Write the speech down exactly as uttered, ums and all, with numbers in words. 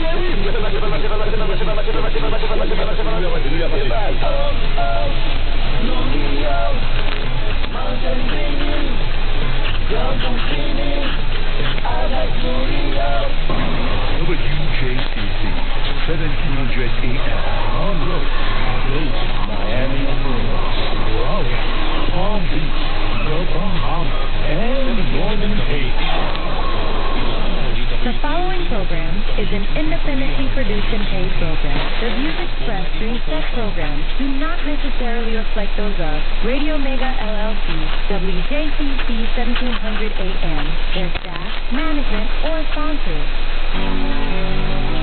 seventeen hundred A M on road, close to Miami, Florida, Palm Beach, Yokohama, and Northern Haiti. The following program is an independently produced and paid program. The views expressed during such programs do not necessarily reflect those of Radio Mega L L C, W J C C seventeen hundred A M, their staff, management, or sponsors.